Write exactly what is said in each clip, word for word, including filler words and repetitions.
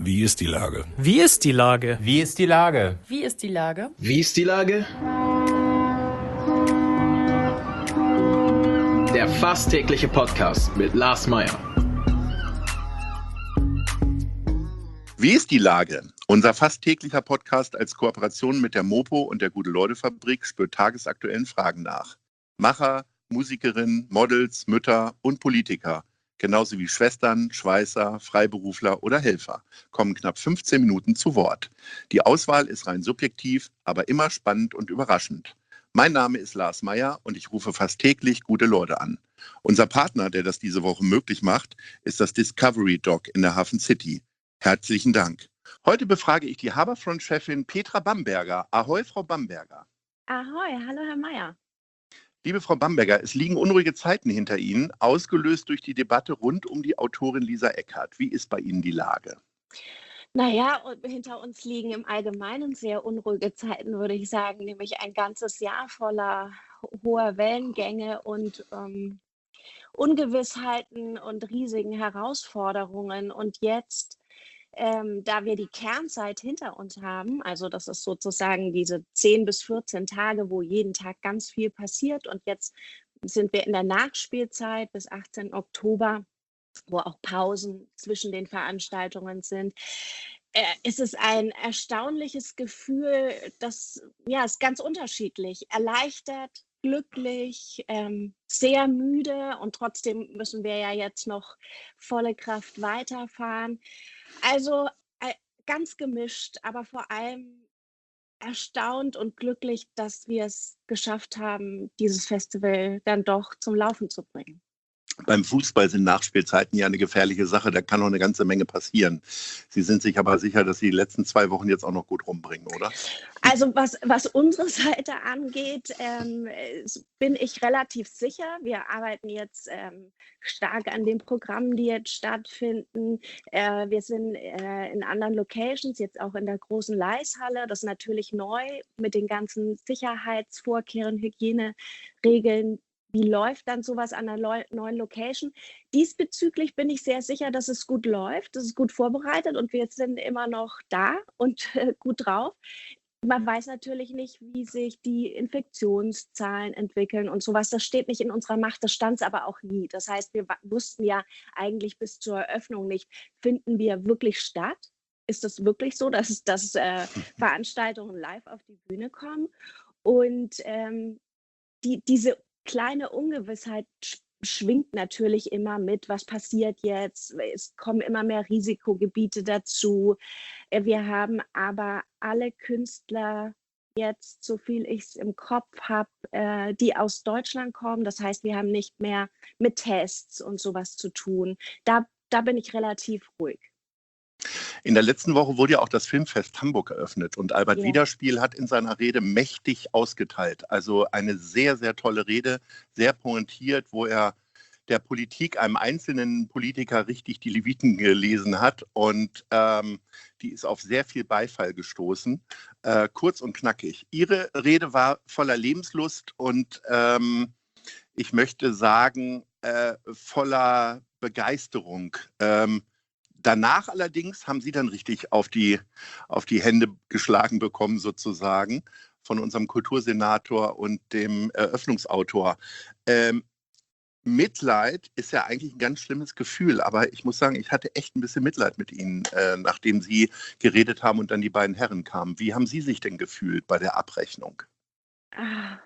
Wie ist die Lage? Wie ist die Lage? Wie ist die Lage? Wie ist die Lage? Wie ist die Lage? Der fast tägliche Podcast mit Lars Meyer. Wie ist die Lage? Unser fast täglicher Podcast als Kooperation mit der Mopo und der Gute-Leute-Fabrik spürt tagesaktuellen Fragen nach. Macher, Musikerinnen, Models, Mütter und Politiker, genauso wie Schwestern, Schweißer, Freiberufler oder Helfer, kommen knapp fünfzehn Minuten zu Wort. Die Auswahl ist rein subjektiv, aber immer spannend und überraschend. Mein Name ist Lars Meyer und ich rufe fast täglich gute Leute an. Unser Partner, der das diese Woche möglich macht, ist das Discovery Dog in der Hafen City. Herzlichen Dank. Heute befrage ich die Haberfront-Chefin Petra Bamberger. Ahoi, Frau Bamberger. Ahoi, hallo Herr Meyer. Liebe Frau Bamberger, es liegen unruhige Zeiten hinter Ihnen, ausgelöst durch die Debatte rund um die Autorin Lisa Eckhardt. Wie ist bei Ihnen die Lage? Naja, und hinter uns liegen im Allgemeinen sehr unruhige Zeiten, würde ich sagen, nämlich ein ganzes Jahr voller hoher Wellengänge und ähm, Ungewissheiten und riesigen Herausforderungen. Und jetzt, ähm, da wir die Kernzeit hinter uns haben, also das ist sozusagen diese zehn bis vierzehn Tage, wo jeden Tag ganz viel passiert, und jetzt sind wir in der Nachspielzeit bis achtzehnten Oktober, wo auch Pausen zwischen den Veranstaltungen sind, äh, ist es ein erstaunliches Gefühl, das ja, ist ganz unterschiedlich, erleichtert, glücklich, ähm, sehr müde, und trotzdem müssen wir ja jetzt noch volle Kraft weiterfahren. Also äh, ganz gemischt, aber vor allem erstaunt und glücklich, dass wir es geschafft haben, dieses Festival dann doch zum Laufen zu bringen. Beim Fußball sind Nachspielzeiten ja eine gefährliche Sache, da kann noch eine ganze Menge passieren. Sie sind sich aber sicher, dass Sie die letzten zwei Wochen jetzt auch noch gut rumbringen, oder? Also was, was unsere Seite angeht, ähm, bin ich relativ sicher. Wir arbeiten jetzt ähm, stark an den Programmen, die jetzt stattfinden. Äh, wir sind äh, in anderen Locations, jetzt auch in der großen Leishalle. Das ist natürlich neu mit den ganzen Sicherheitsvorkehrungen, Hygieneregeln. Wie läuft dann sowas an einer neuen Location? Diesbezüglich bin ich sehr sicher, dass es gut läuft, dass es gut vorbereitet, und wir sind immer noch da und äh, gut drauf. Man weiß natürlich nicht, wie sich die Infektionszahlen entwickeln und sowas. Das steht nicht in unserer Macht, das stand es aber auch nie. Das heißt, wir wussten ja eigentlich bis zur Eröffnung nicht, finden wir wirklich statt? Ist es wirklich so, dass, dass äh, Veranstaltungen live auf die Bühne kommen? Und ähm, die, diese kleine Ungewissheit schwingt natürlich immer mit. Was passiert jetzt? Es kommen immer mehr Risikogebiete dazu. Wir haben aber alle Künstler jetzt, so viel ich es im Kopf habe, äh, die aus Deutschland kommen. Das heißt, wir haben nicht mehr mit Tests und sowas zu tun. Da, da bin ich relativ ruhig. In der letzten Woche wurde ja auch das Filmfest Hamburg eröffnet und Albert Ja. Widerspiel hat in seiner Rede mächtig ausgeteilt. Also eine sehr, sehr tolle Rede, sehr pointiert, wo er der Politik, einem einzelnen Politiker, richtig die Leviten gelesen hat, und ähm, die ist auf sehr viel Beifall gestoßen. Äh, kurz und knackig. Ihre Rede war voller Lebenslust und ähm, ich möchte sagen, äh, voller Begeisterung. Ähm, Danach allerdings haben Sie dann richtig auf die, auf die Hände geschlagen bekommen, sozusagen, von unserem Kultursenator und dem Eröffnungsautor. Ähm, Mitleid ist ja eigentlich ein ganz schlimmes Gefühl, aber ich muss sagen, ich hatte echt ein bisschen Mitleid mit Ihnen, äh, nachdem Sie geredet haben und dann die beiden Herren kamen. Wie haben Sie sich denn gefühlt bei der Abrechnung? Ah.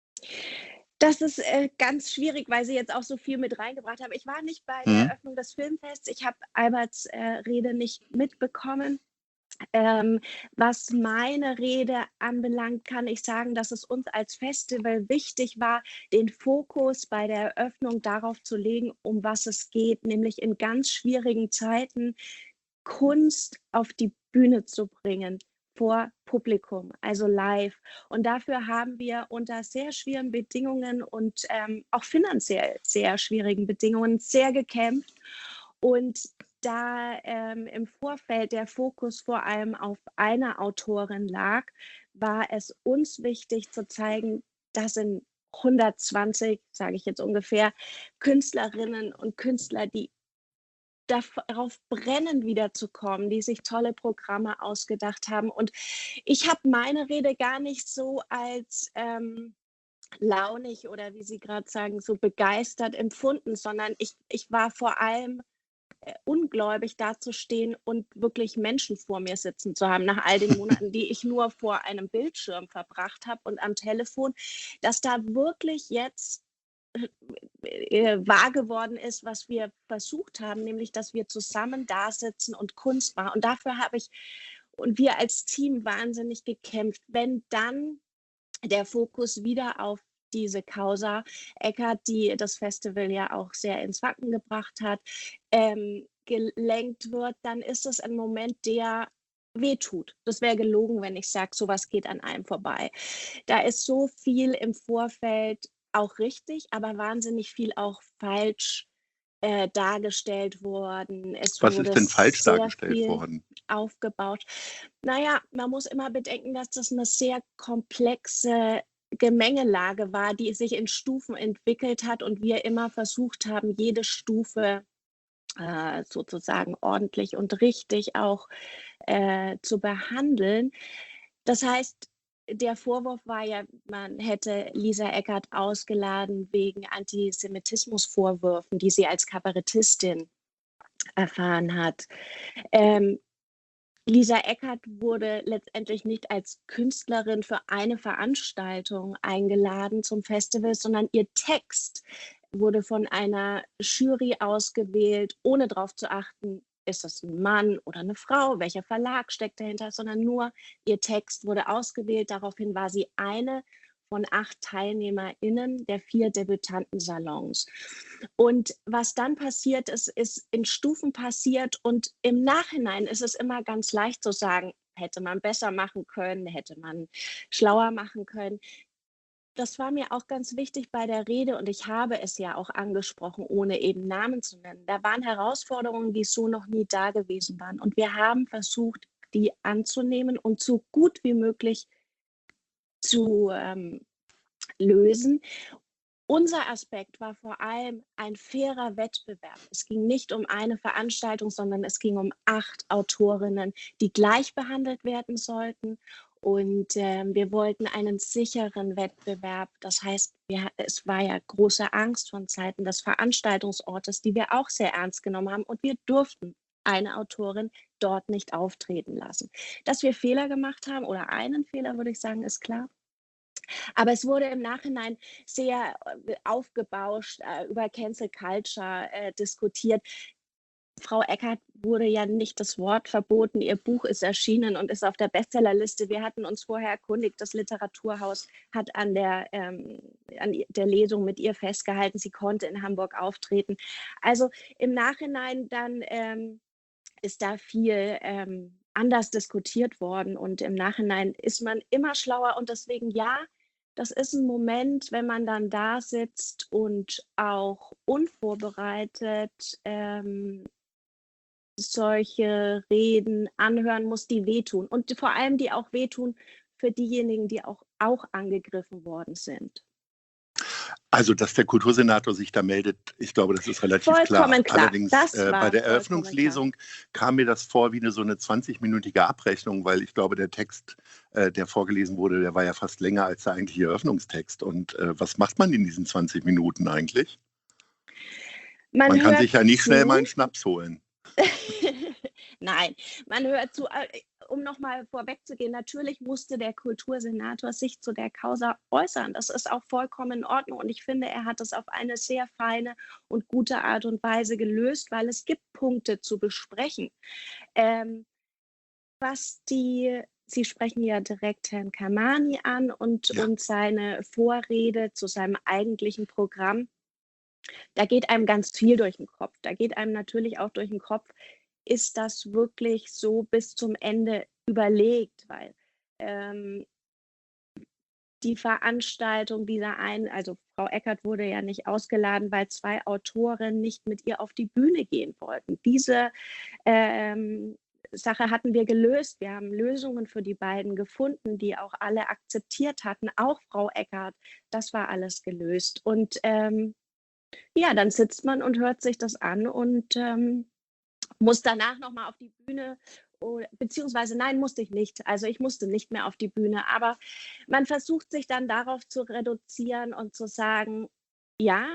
Das ist äh, ganz schwierig, weil Sie jetzt auch so viel mit reingebracht haben. Ich war nicht bei der Hm? Eröffnung des Filmfests. Ich habe Alberts äh, Rede nicht mitbekommen. Ähm, was meine Rede anbelangt, kann ich sagen, dass es uns als Festival wichtig war, den Fokus bei der Eröffnung darauf zu legen, um was es geht, nämlich in ganz schwierigen Zeiten Kunst auf die Bühne zu bringen vor Publikum, also live. Und dafür haben wir unter sehr schwierigen Bedingungen und ähm, auch finanziell sehr schwierigen Bedingungen sehr gekämpft. Und da ähm, im Vorfeld der Fokus vor allem auf einer Autorin lag, war es uns wichtig zu zeigen, das sind hundertzwanzig, sage ich jetzt ungefähr, Künstlerinnen und Künstler, die darauf brennen, wiederzukommen, die sich tolle Programme ausgedacht haben. Und ich habe meine Rede gar nicht so als ähm, launig oder wie Sie gerade sagen, so begeistert empfunden, sondern ich, ich war vor allem äh, ungläubig dazustehen und wirklich Menschen vor mir sitzen zu haben, nach all den Monaten, die ich nur vor einem Bildschirm verbracht habe und am Telefon, dass da wirklich jetzt äh, wahr geworden ist, was wir versucht haben, nämlich, dass wir zusammen da sitzen und Kunst machen. Und dafür habe ich und wir als Team wahnsinnig gekämpft. Wenn dann der Fokus wieder auf diese Causa Eckart, die das Festival ja auch sehr ins Wanken gebracht hat, ähm, gelenkt wird, dann ist es ein Moment, der wehtut. Das wäre gelogen, wenn ich sage, sowas geht an einem vorbei. Da ist so viel im Vorfeld auch richtig, aber wahnsinnig viel auch falsch äh, dargestellt worden. Es Was ist wurde denn falsch sehr dargestellt viel worden? aufgebaut. Naja, man muss immer bedenken, dass das eine sehr komplexe Gemengelage war, die sich in Stufen entwickelt hat und wir immer versucht haben, jede Stufe äh, sozusagen ordentlich und richtig auch äh, zu behandeln. Das heißt, der Vorwurf war ja, man hätte Lisa Eckart ausgeladen wegen Antisemitismusvorwürfen, die sie als Kabarettistin erfahren hat. Ähm, Lisa Eckart wurde letztendlich nicht als Künstlerin für eine Veranstaltung eingeladen zum Festival, sondern ihr Text wurde von einer Jury ausgewählt, ohne darauf zu achten, ist das ein Mann oder eine Frau, welcher Verlag steckt dahinter, sondern nur ihr Text wurde ausgewählt. Daraufhin war sie eine von acht TeilnehmerInnen der vier Debütantensalons. Und was dann passiert ist, ist in Stufen passiert und im Nachhinein ist es immer ganz leicht zu sagen, hätte man besser machen können, hätte man schlauer machen können. Das war mir auch ganz wichtig bei der Rede und ich habe es ja auch angesprochen, ohne eben Namen zu nennen. Da waren Herausforderungen, die so noch nie da gewesen waren und wir haben versucht, die anzunehmen und so gut wie möglich zu ähm, lösen. Unser Aspekt war vor allem ein fairer Wettbewerb. Es ging nicht um eine Veranstaltung, sondern es ging um acht Autorinnen, die gleich behandelt werden sollten. Und äh, wir wollten einen sicheren Wettbewerb. Das heißt, wir, es war ja große Angst von Seiten des Veranstaltungsortes, die wir auch sehr ernst genommen haben. Und wir durften eine Autorin dort nicht auftreten lassen. Dass wir Fehler gemacht haben oder einen Fehler, würde ich sagen, ist klar. Aber es wurde im Nachhinein sehr äh, aufgebauscht, äh, über Cancel Culture äh, diskutiert. Frau Eckart wurde ja nicht das Wort verboten. Ihr Buch ist erschienen und ist auf der Bestsellerliste. Wir hatten uns vorher erkundigt, das Literaturhaus hat an der, ähm, an der Lesung mit ihr festgehalten, sie konnte in Hamburg auftreten. Also im Nachhinein dann ähm, ist da viel ähm, anders diskutiert worden und im Nachhinein ist man immer schlauer und deswegen ja, das ist ein Moment, wenn man dann da sitzt und auch unvorbereitet ähm, solche Reden anhören muss, die wehtun und vor allem die auch wehtun für diejenigen, die auch, auch angegriffen worden sind. Also, dass der Kultursenator sich da meldet, ich glaube, das ist relativ Vollkommen klar. klar. Allerdings Das äh, war bei der vollkommen Eröffnungslesung kam mir das vor wie eine so eine zwanzig-minütige Abrechnung, weil ich glaube, der Text, äh, der vorgelesen wurde, der war ja fast länger als der eigentliche Eröffnungstext. Und äh, was macht man in diesen zwanzig Minuten eigentlich? Man, Man kann hört sich ja nicht zu. schnell mal einen Schnaps holen. Nein, man hört zu. Äh, Um nochmal vorwegzugehen, natürlich musste der Kultursenator sich zu der Causa äußern. Das ist auch vollkommen in Ordnung. Und ich finde, er hat es auf eine sehr feine und gute Art und Weise gelöst, weil es gibt Punkte zu besprechen. Ähm, was die, Sie sprechen ja direkt Herrn Kamani an und, Ja. und seine Vorrede zu seinem eigentlichen Programm. Da geht einem ganz viel durch den Kopf. Da geht einem natürlich auch durch den Kopf, ist das wirklich so bis zum Ende überlegt? Weil ähm, die Veranstaltung dieser einen, also Frau Eckart wurde ja nicht ausgeladen, weil zwei Autorinnen nicht mit ihr auf die Bühne gehen wollten. Diese ähm, Sache hatten wir gelöst. Wir haben Lösungen für die beiden gefunden, die auch alle akzeptiert hatten, auch Frau Eckart. Das war alles gelöst. Und ähm, ja, dann sitzt man und hört sich das an und ähm, muss danach noch mal auf die Bühne, o beziehungsweise nein, musste ich nicht. Also, ich musste nicht mehr auf die Bühne, aber man versucht sich dann darauf zu reduzieren und zu sagen: „Ja,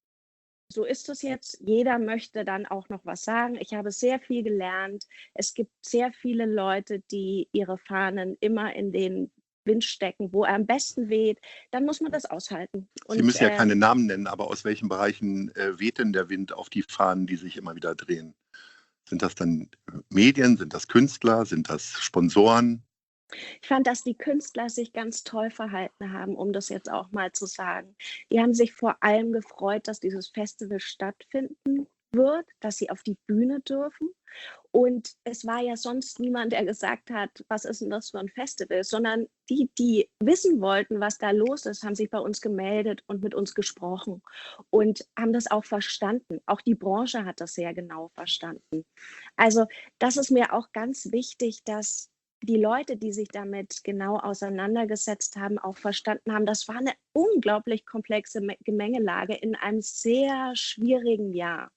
so ist es jetzt. Jeder möchte dann auch noch was sagen." Ich habe sehr viel gelernt. Es gibt sehr viele Leute, die ihre Fahnen immer in den Wind stecken, wo er am besten weht. Dann muss man das aushalten. Sie Und, müssen ja keine ähm Namen nennen, aber aus welchen Bereichen äh, weht denn der Wind auf die Fahnen, die sich immer wieder drehen? Sind das dann äh, Medien? Sind das Künstler? Sind das Sponsoren? Ich fand, dass die Künstler sich ganz toll verhalten haben, um das jetzt auch mal zu sagen. Die haben sich vor allem gefreut, dass dieses Festival stattfinden wird, dass sie auf die Bühne dürfen. Und es war ja sonst niemand, der gesagt hat: „Was ist 'n das für 'n Festival?", sondern die, die wissen wollten, was da los ist, haben sich bei uns gemeldet und mit uns gesprochen und haben das auch verstanden. Auch die Branche hat das sehr genau verstanden. Also, das ist mir auch ganz wichtig, dass die Leute, die sich damit genau auseinandergesetzt haben, auch verstanden haben, das war 'ne unglaublich komplexe Me Gemengelage in einem sehr schwierigen Jahr.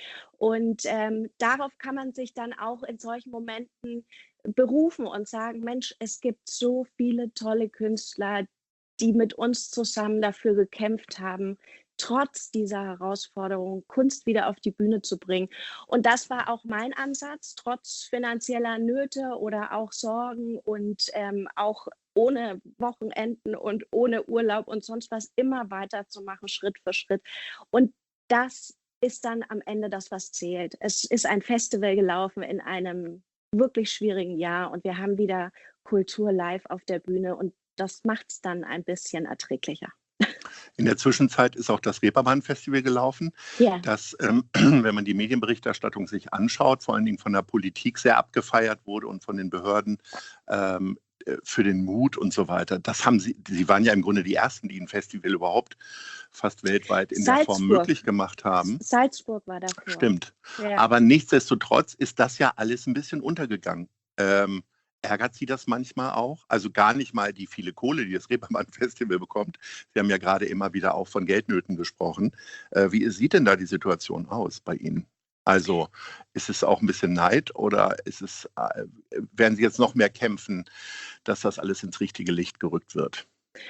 Und, ähm, darauf kann man sich dann auch in solchen Momenten berufen und sagen: „Mensch, es gibt so viele tolle Künstler, die mit uns zusammen dafür gekämpft haben, trotz dieser Herausforderung Kunst wieder auf die Bühne zu bringen." Und das war auch mein Ansatz, trotz finanzieller Nöte oder auch Sorgen und, ähm, auch ohne Wochenenden und ohne Urlaub und sonst was, immer weiterzumachen, Schritt für Schritt. Und das ist dann am Ende das, was zählt. Es ist ein Festival gelaufen in einem wirklich schwierigen Jahr und wir haben wieder Kultur live auf der Bühne und das macht's dann ein bisschen erträglicher. In der Zwischenzeit ist auch das Reeperbahn-Festival gelaufen, Ja. das, ähm, wenn man die Medienberichterstattung sich anschaut, vor allen Dingen von der Politik sehr abgefeiert wurde und von den Behörden ähm, äh, für den Mut und so weiter. Das haben Sie, Sie waren ja im Grunde die Ersten, die ein Festival überhaupt fast weltweit in der Form Salzburg. möglich gemacht haben. Salzburg war davor. Stimmt. Ja. Aber nichtsdestotrotz ist das ja alles ein bisschen untergegangen. Ähm, ärgert Sie das manchmal auch? Also gar nicht mal die viele Kohle, die das Reeperbahn-Festival bekommt. Sie haben ja gerade immer wieder auch von Geldnöten gesprochen. Äh, wie sieht denn da die Situation aus bei Ihnen? Also ist es auch ein bisschen Neid oder ist es, äh, werden Sie jetzt noch mehr kämpfen, dass das alles ins richtige Licht gerückt wird?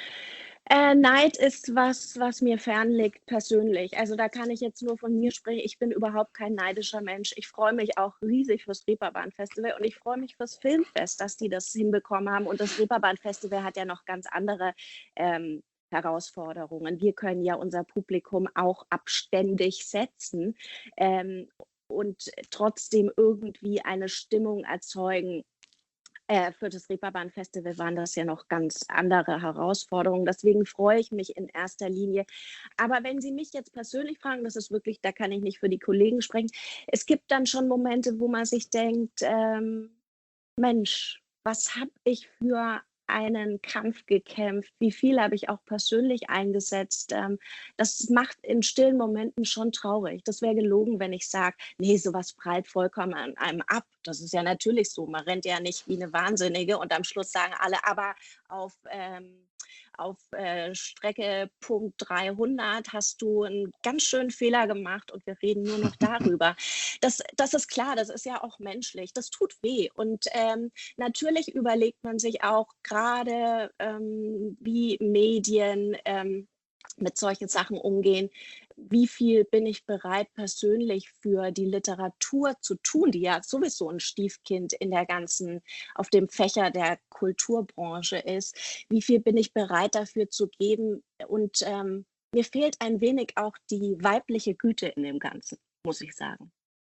Äh, Neid ist was, was mir fernliegt persönlich. Also, da kann ich jetzt nur von mir sprechen. Ich bin überhaupt kein neidischer Mensch. Ich freue mich auch riesig fürs Reeperbahn-Festival und ich freue mich fürs Filmfest, dass die das hinbekommen haben. Und das Reeperbahn-Festival hat ja noch ganz andere, ähm, Herausforderungen. Wir können ja unser Publikum auch abständig setzen, ähm, und trotzdem irgendwie eine Stimmung erzeugen. Äh, für das Reeperbahn-Festival waren das ja noch ganz andere Herausforderungen. Deswegen freue ich mich in erster Linie. Aber wenn Sie mich jetzt persönlich fragen, das ist wirklich, da kann ich nicht für die Kollegen sprechen. Es gibt dann schon Momente, wo man sich denkt, ähm, Mensch, was habe ich für einen Kampf gekämpft? Wie viel habe ich auch persönlich eingesetzt? Ähm, das macht in stillen Momenten schon traurig. Das wäre gelogen, wenn ich sage, nee, sowas prallt vollkommen an einem ab. Das ist ja natürlich so. Man rennt ja nicht wie eine Wahnsinnige und am Schluss sagen alle, aber auf, ähm, auf äh, Strecke Punkt dreihundert hast du einen ganz schönen Fehler gemacht und wir reden nur noch darüber. Das, das ist klar, das ist ja auch menschlich. Das tut weh. Und ähm, natürlich überlegt man sich auch gerade, ähm, wie Medien ähm, mit solchen Sachen umgehen. Wie viel bin ich bereit, persönlich für die Literatur zu tun, die ja sowieso ein Stiefkind in der ganzen, auf dem Fächer der Kulturbranche ist? Wie viel bin ich bereit dafür zu geben? Und ähm, mir fehlt ein wenig auch die weibliche Güte in dem Ganzen, muss ich sagen.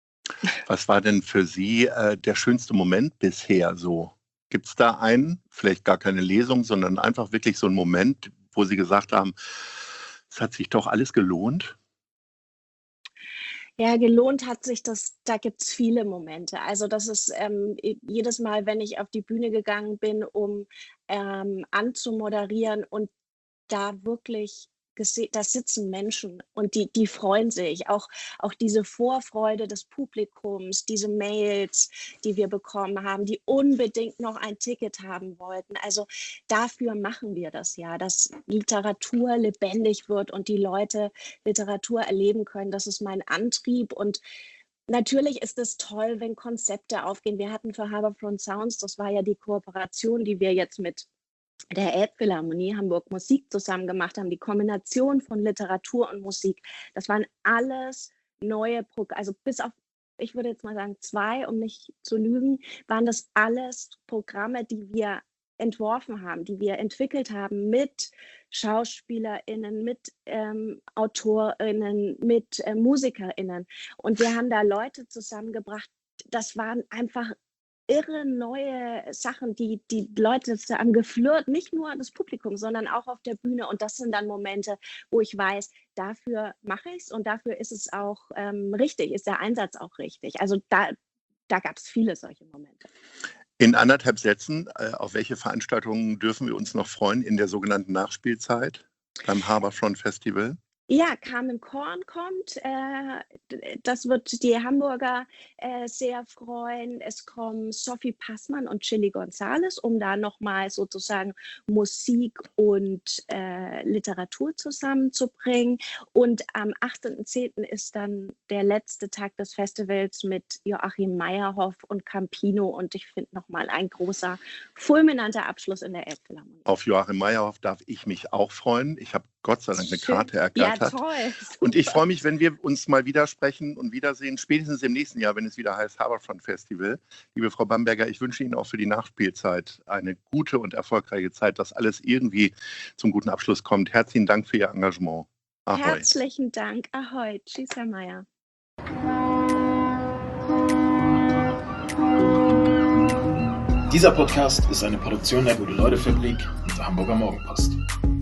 Was war denn für Sie äh, der schönste Moment bisher so? Gibt es da einen, vielleicht gar keine Lesung, sondern einfach wirklich so einen Moment, wo Sie gesagt haben, es hat sich doch alles gelohnt? Ja, gelohnt hat sich das, da gibt's viele Momente. Also, das ist, ähm, e jedes Mal, wenn ich auf die Bühne gegangen bin, um, ähm, anzumoderieren und da wirklich gese da sitzen Menschen und die die freuen sich. Auch auch diese Vorfreude des Publikums, diese Mails, die wir bekommen haben, die unbedingt noch ein Ticket haben wollten. Also, dafür machen wir das ja, dass Literatur lebendig wird und die Leute Literatur erleben können. Das ist mein Antrieb und Natürlich ist es toll, wenn Konzepte aufgehen. Wir hatten für Harbourfront Sounds, das war ja die Kooperation, die wir jetzt mit der Elbphilharmonie Hamburg Musik zusammen gemacht haben, die Kombination von Literatur und Musik. Das waren alles neue Programme, also bis auf, ich würde jetzt mal sagen zwei, um nicht zu lügen, waren das alles Programme, die wir entworfen haben, die wir entwickelt haben mit SchauspielerInnen, mit ähm, AutorInnen, mit äh, MusikerInnen. Und wir haben da Leute zusammengebracht, das waren einfach irre neue Sachen, die die Leute haben geflirt, nicht nur das Publikum, sondern auch auf der Bühne. Und das sind dann Momente, wo ich weiß, dafür mache ich es und dafür ist es auch ähm, richtig, ist der Einsatz auch richtig. Also da, da gab es viele solche Momente. In anderthalb Sätzen, äh, auf welche Veranstaltungen dürfen wir uns noch freuen in der sogenannten Nachspielzeit beim Harbourfront Festival? Ja, Carmen Korn kommt. Äh, das wird die Hamburger äh, sehr freuen. Es kommen Sophie Passmann und Chili Gonzales, um da nochmal sozusagen Musik und äh, Literatur zusammenzubringen. Und am achtzehnten zehnten ist dann der letzte Tag des Festivals mit Joachim Meyerhoff und Campino. Und ich finde nochmal ein großer, fulminanter Abschluss in der Elbphilharmonie. Auf Joachim Meyerhoff darf ich mich auch freuen. Ich habe Gott sei Dank eine Schön. Karte ergattert. Ja, toll. Und ich freue mich, wenn wir uns mal wieder sprechen und wiedersehen, spätestens im nächsten Jahr, wenn es wieder heißt Harbourfront Festival. Liebe Frau Bamberger, ich wünsche Ihnen auch für die Nachspielzeit eine gute und erfolgreiche Zeit, dass alles irgendwie zum guten Abschluss kommt. Herzlichen Dank für Ihr Engagement. Ahoi. Herzlichen Dank. Ahoi. Tschüss, Herr Mayer. Dieser Podcast ist eine Produktion der Gute-Leute-Fabrik und der Hamburger Morgenpost.